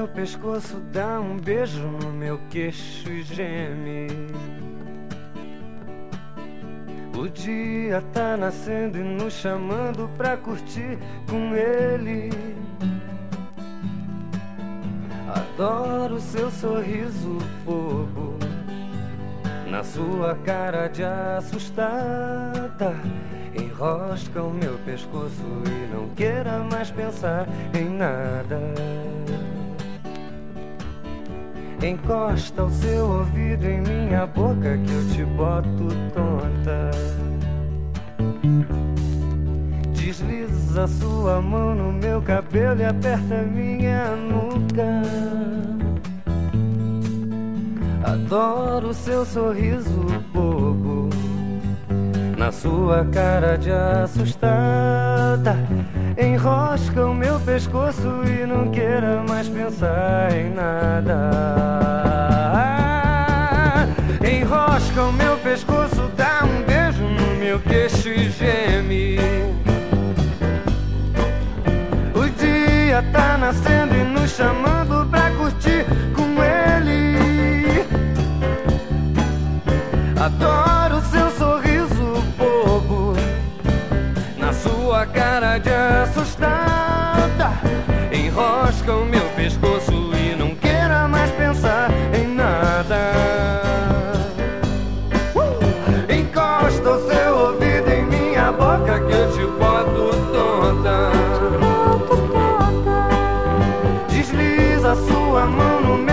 meu pescoço, dá um beijo no meu queixo e geme. O dia tá nascendo e nos chamando pra curtir com ele. Adoro seu sorriso bobo, na sua cara de assustada. Enrosca o meu pescoço e não queira mais pensar em nada. Encosta o seu ouvido em minha boca que eu te boto tonta. Desliza sua mão no meu cabelo e aperta minha nuca. Adoro seu sorriso bobo, na sua cara de assustada. Enrosca o meu pescoço e não queira mais pensar em nada. Enrosca o meu pescoço, dá um beijo no meu queixo e geme. O dia tá nascendo e nos chamando pra curtir com ele. Adoro seu sorriso bobo, na sua cara de assustada. Enrosca o meu pescoço e não queira mais pensar em nada. Encosta o seu ouvido em minha boca que eu te boto tonta. Desliza sua mão no meu